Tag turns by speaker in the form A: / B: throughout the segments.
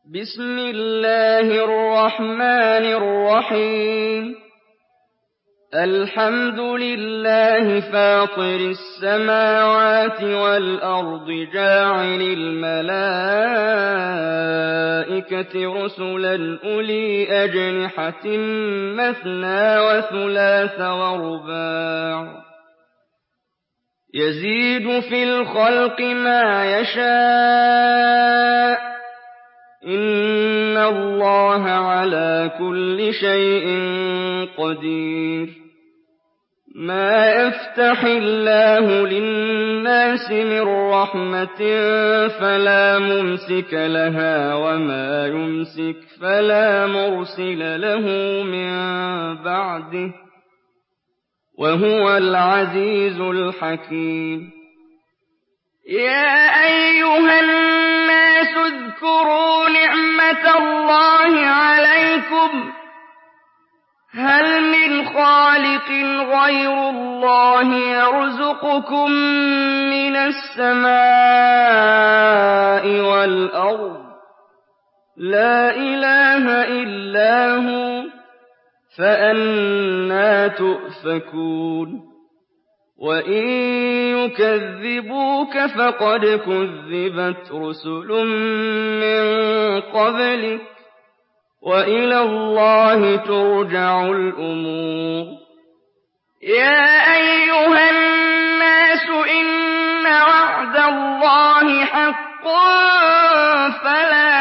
A: بسم الله الرحمن الرحيم الحمد لله فاطر السماوات والأرض جاعل الملائكة رسلا أولي أجنحة مثنى وثلاث ورباع يزيد في الخلق ما يشاء إن الله على كل شيء قدير ما يفتح الله للناس من رحمة فلا ممسك لها وما يمسك فلا مرسل له من بعده وهو العزيز الحكيم يا أيها الناس اذكروا نعمة الله عليكم هل من خالق غير الله يرزقكم من السماء والأرض لا إله إلا هو فأنى تؤفكون وإن يكذبوك فقد كذبت رسل من قبلك وإلى الله ترجع الأمور يا أيها الناس إن وعد الله حق فلا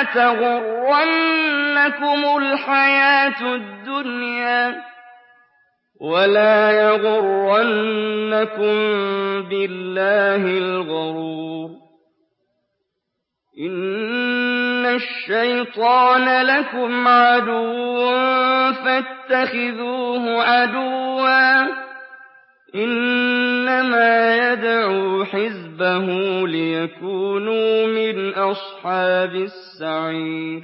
A: تغرنكم الحياة الدنيا ولا يغرنكم بالله الغرور إن الشيطان لكم عدو فاتخذوه عدوا إنما يدعو حزبه ليكونوا من أصحاب السعير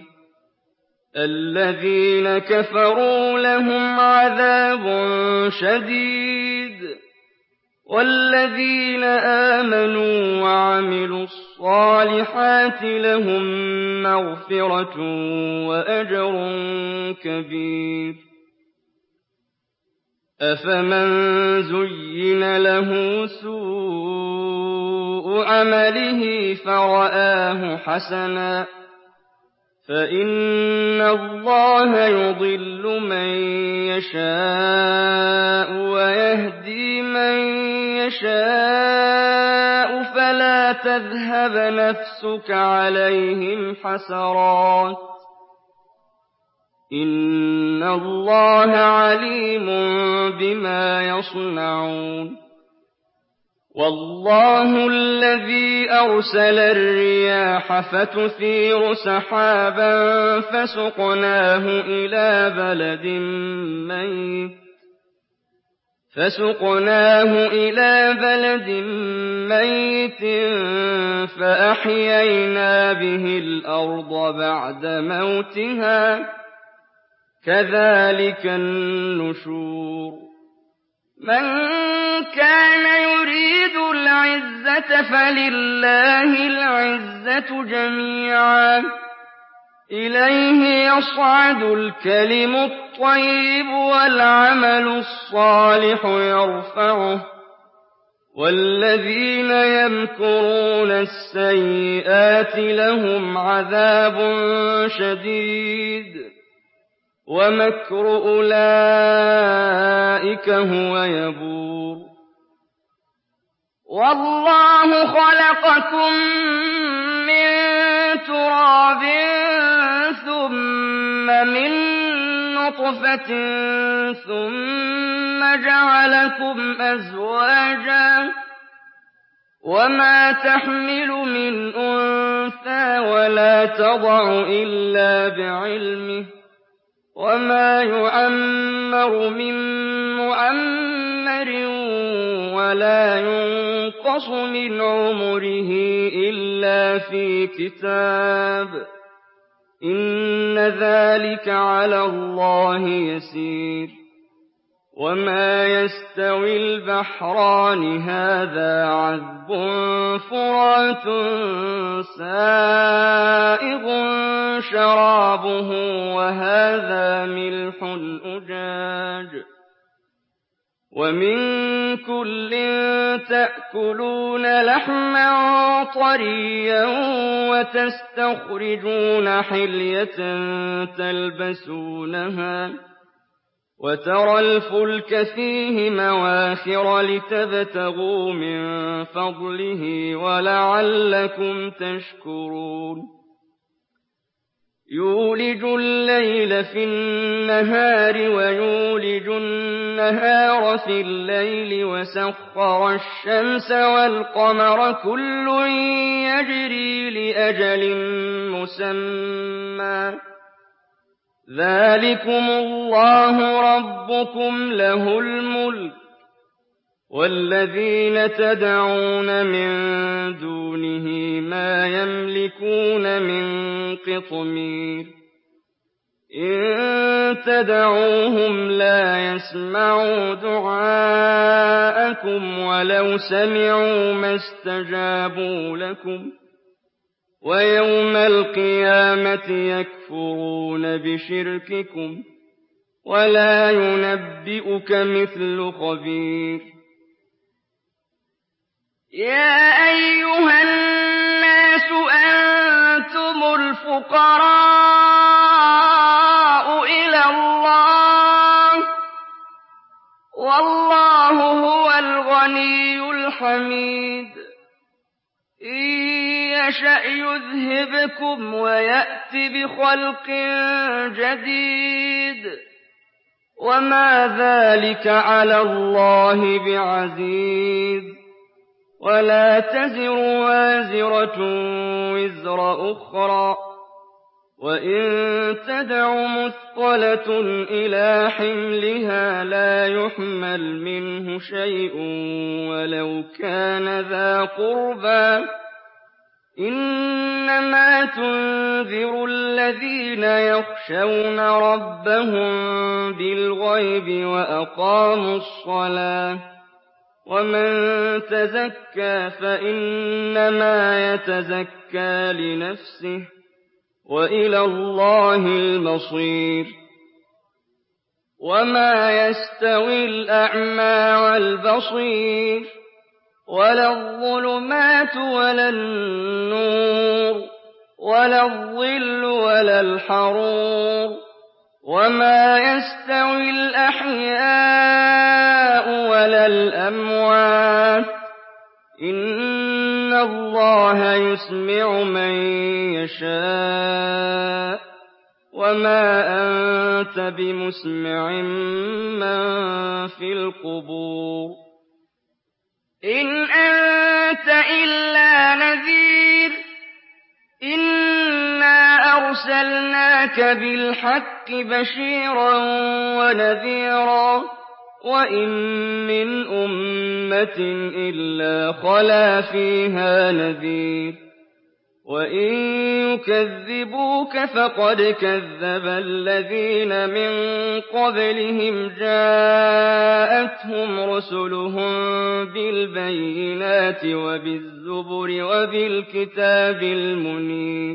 A: الذين كفروا لهم عذاب شديد والذين آمنوا وعملوا الصالحات لهم مغفرة وأجر كبير أفمن زين له سوء عمله فرآه حسنا فإن الله يضل من يشاء ويهدي من يشاء فلا تذهب نفسك عليهم حسرات إن الله عليم بما يصنعون والله الذي أرسل الرياح فتثير سحابا فسقناه إلى بلد ميت فأحيينا به الأرض بعد موتها كذلك النشور من كان يريد العزة فلله العزة جميعا إليه يصعد الكلم الطيب والعمل الصالح يرفعه والذين يمكرون السيئات لهم عذاب شديد ومكر أولئك هو يبور والله خلقكم من تراب ثم من نطفة ثم جعلكم أزواجا وما تحمل من أنثى ولا تضع إلا بعلمه وما يعمر من معمر ولا ينقص من عمره إلا في كتاب إن ذلك على الله يسير وما يستوي البحران هذا عذب فرات سائغ شرابه وهذا ملح أجاج ومن كل تأكلون لحما طريا وتستخرجون حلية تلبسونها وترى الفلك فيه مواخر لتبتغوا من فضله ولعلكم تشكرون يولج الليل في النهار ويولج النهار في الليل وسخر الشمس والقمر كل يجري لأجل مسمى ذلكم الله ربكم له الملك والذين تدعون من دونه ما يملكون من قطمير إن تدعوهم لا يسمعوا دعاءكم ولو سمعوا ما استجابوا لكم ويوم القيامة يكفرون بشرككم ولا ينبئك مثل خبير يا أيها الناس أنتم الفقراء إلى الله والله هو الغني الحميد إن يشأ يذهبكم ويأت بخلق جديد وما ذلك على الله بعزيز ولا تزر وازرة وزر أخرى وإن تدع مثقلة إلى حملها لا يحمل منه شيء ولو كان ذا قربى إنما تنذر الذين يخشون ربهم بالغيب وأقاموا الصلاة ومن تزكى فإنما يتزكى لنفسه وإلى الله المصير وما يستوي الأعمى والبصير ولا الظلمات ولا النور ولا الظل ولا الحرور وما يستوي الأحياء ولا الأموات إن الله يسمع من يشاء وما أنت بمسمع من في القبور إن أنت إلا نذير إنا أرسلناك بالحق بشيرا ونذيرا وإن من أمة إلا خلا فيها نذير وإن يكذبوك فقد كذب الذين من قبلهم جاءتهم رسلهم بالبينات وبالزبر وبالكتاب المنير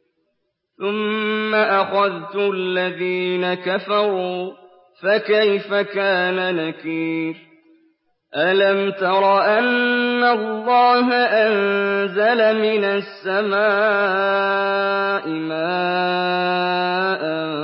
A: ثم أخذت الذين كفروا فكيف كان نكير ألم تر أن الله أنزل من السماء ماء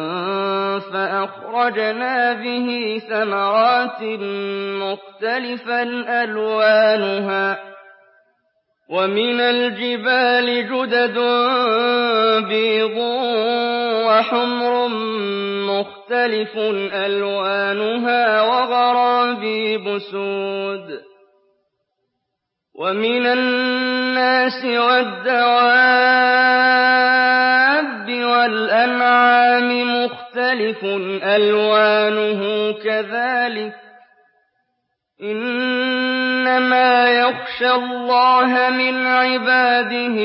A: فأخرجنا به ثمرات مختلفا ألوانها ومن الجبال جدد بيض وحمر مختلف ألوانها وغرابيب سود ومن الناس والدواب والأنعام مختلف ألوانه كذلك إنما يخشى الله من عباده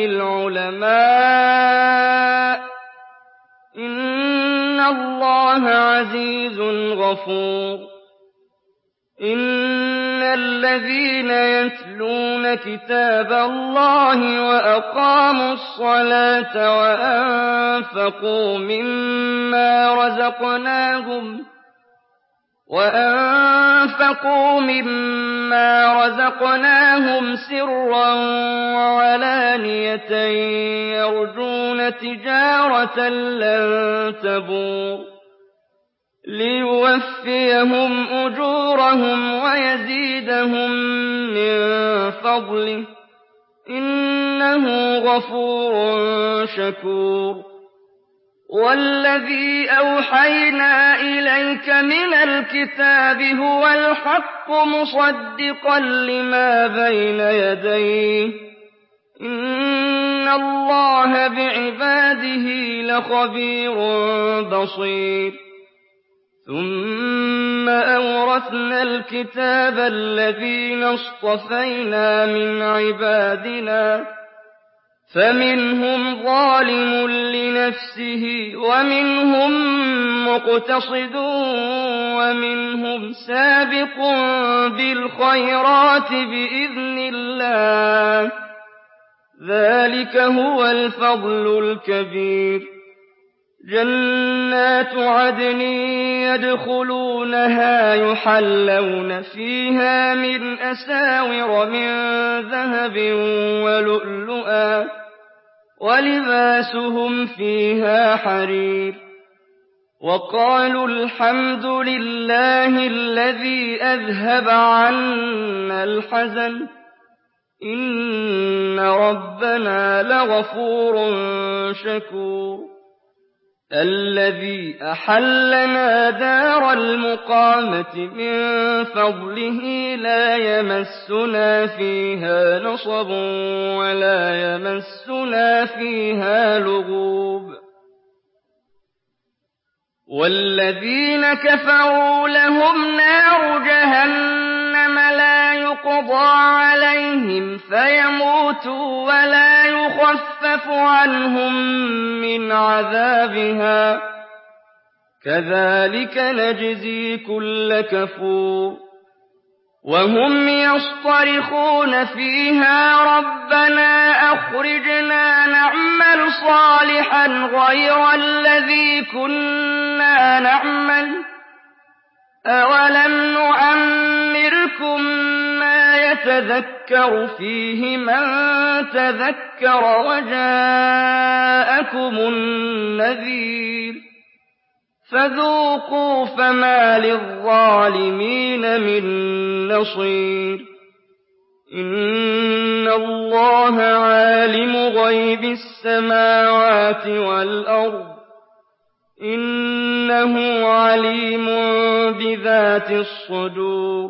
A: العلماء إن الله عزيز غفور إِنَّ الَّذِينَ يَتْلُونَ كِتَابَ اللَّهِ وَأَقَامُوا الصَّلَاةَ وَأَنفَقُوا مِمَّا رَزَقْنَاهُمْ سِرًّا وَعَلَانِيَةً يَرْجُونَ تِجَارَةً لَّن تَبُورَ لِيُوَفِّيَهُمْ أُجُورَهُمْ وَيَزِيدَهُم مِّن فَضْلِهِ ۚ إِنَّهُ غَفُورٌ شَكُورٌ وَالَّذِي أَوْحَيْنَا إِلَيْكَ مِنَ الْكِتَابِ هُوَ الْحَقُّ مُصَدِّقًا لِّمَا بَيْنَ يَدَيْهِ ۗ إِنَّ اللَّهَ بِعِبَادِهِ لَخَبِيرٌ بَصِيرٌ ثُمَّ أَوْرَثْنَا الْكِتَابَ الَّذِينَ اصْطَفَيْنَا مِنْ عِبَادِنَا ۖ فَمِنْهُمْ ظَالِمٌ لِّنَفْسِهِ وَمِنْهُم مُّقْتَصِدٌ وَمِنْهُمْ سَابِقٌ بِالْخَيْرَاتِ بِإِذْنِ اللَّهِ ۚ ذَٰلِكَ هُوَ الْفَضْلُ الْكَبِيرُ جَنَّاتُ عَدْنٍ يَدْخُلُونَهَا يُحَلَّوْنَ فِيهَا مِنْ أَسَاوِرَ مِن ذَهَبٍ وَلُؤْلُؤًا ۖ وَلِبَاسُهُمْ فِيهَا حَرِيرٌ وَقَالُوا الْحَمْدُ لِلَّهِ الَّذِي أَذْهَبَ عَنَّا الْحَزَنَ ۖ إِنَّ رَبَّنَا لَغَفُورٌ شَكُورٌ الَّذِي أَحَلَّنَا دَارَ الْمُقَامَةِ مِن فَضْلِهِ لَا يَمَسُّنَا فِيهَا نَصَبٌ وَلَا يَمَسُّنَا فِيهَا لُغُوبٌ وَالَّذِينَ كَفَرُوا لَهُمْ نَارُ جَهَنَّمَ لَا يُقْضَىٰ عَلَيْهِمْ فَيَمُوتُوا وَلَا يُخَفَّفُ عَنْهُم مِّنْ عَذَابِهَا ۚ كَذَٰلِكَ نَجْزِي كُلَّ كَفُورٍ وَهُمْ يَصْطَرِخُونَ فِيهَا رَبَّنَا أَخْرِجْنَا نَعْمَلْ صَالِحًا غَيْرَ الَّذِي كُنَّا نَعْمَلُ ۚ أَوَلَمْ نُعَمِّرْكُم مَّا يَتَذَكَّرُ فِيهِ مَن تَذَكَّرَ وَجَاءَكُمُ النَّذِيرُ ۖ فَذُوقُوا فَمَا لِلظَّالِمِينَ مِن نَّصِيرٍ إِنَّ اللَّهَ عَالِمُ غَيْبِ السَّمَاوَاتِ وَالْأَرْضِ ۚ إِنَّهُ عَلِيمٌ بِذَاتِ الصُّدُورِ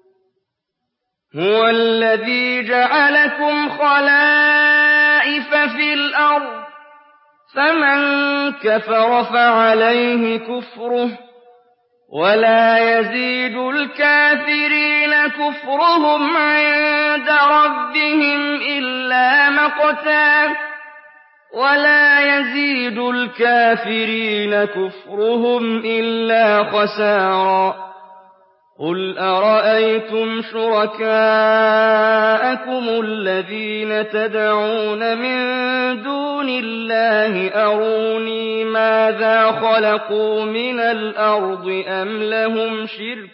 A: هُوَ الَّذِي جَعَلَكُمْ خَلَائِفَ فِي الْأَرْضِ ۚ فَمَن كَفَرَ فَعَلَيْهِ كُفْرُهُ ۖ وَلَا يَزِيدُ الْكَافِرِينَ كُفْرُهُمْ عِندَ رَبِّهِمْ إِلَّا مَقْتًا ۖ وَلَا يَزِيدُ الْكَافِرِينَ كُفْرُهُمْ إِلَّا خَسَارًا قُلْ أَرَأَيْتُمْ شُرَكَاءَكُمُ الَّذِينَ تَدْعُونَ مِن دُونِ اللَّهِ أَرُونِي مَاذَا خَلَقُوا مِنَ الْأَرْضِ أَمْ لَهُمْ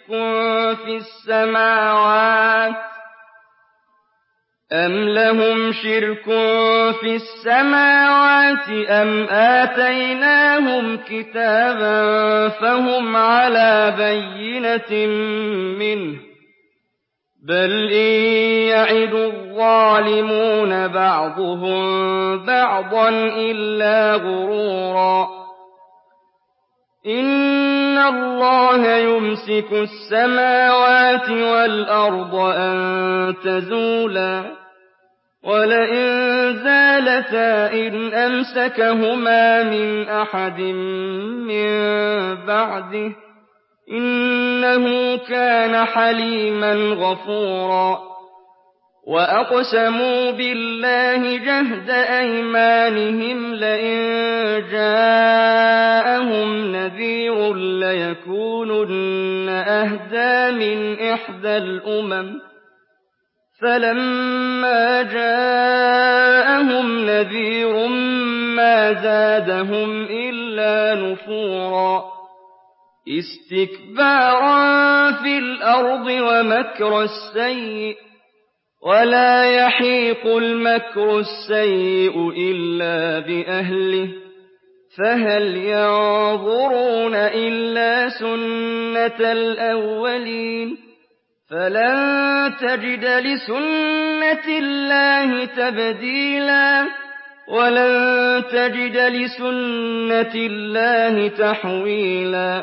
A: شِرْكٌ فِي السَّمَاوَاتِ أَمْ آتَيْنَاهُمْ كِتَابًا فَهُمْ عَلَىٰ بَيِّنَةٍ مِّنْهُ ۚ بَلْ إِن يَعِدُ الظَّالِمُونَ بَعْضُهُم بَعْضًا إِلَّا غُرُورًا إِنَّ اللَّهَ يُمْسِكُ السَّمَاوَاتِ وَالْأَرْضَ أَن تَزُولَا ۚ وَلَئِن زَالَتَا إِنْ أَمْسَكَهُمَا مِنْ أَحَدٍ مِّن بَعْدِهِ ۚ إِنَّهُ كَانَ حَلِيمًا غَفُورًا وَأَقْسَمُوا بِاللَّهِ جَهْدَ أَيْمَانِهِمْ لَئِن جَاءَهُمْ نَذِيرٌ لَّيَكُونُنَّ أَهْدَىٰ مِنْ إحدى الأمم فلما جاءهم نذير ما زادهم إلا نفورا استكبارا في الأرض ومكر السيء ولا يحيق المكر السيء إلا بأهله فهل ينظرون إلا سنة الأولين فلن تجد لسنة الله تبديلا ولن تجد لسنة الله تحويلا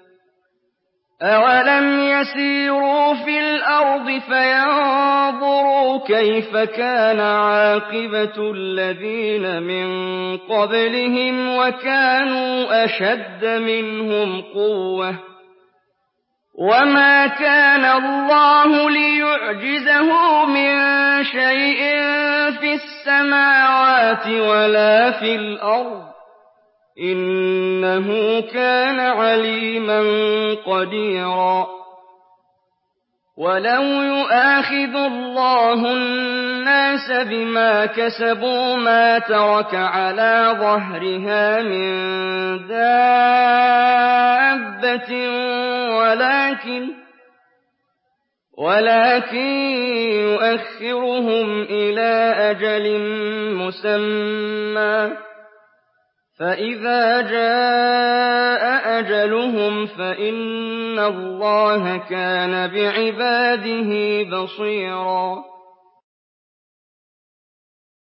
A: أولم يسيروا في الأرض فينظروا كيف كان عاقبة الذين من قبلهم وكانوا أشد منهم قوة وما كان الله ليعجزه من شيء في السماوات ولا في الأرض إنه كان عليما قديرا ولو يؤاخذ الله الناس بما كسبوا ما ترك على ظهرها من دابة ولكن يؤخرهم إلى أجل مسمى فإذا جاء أجلهم فإن الله كان بعباده بصيرا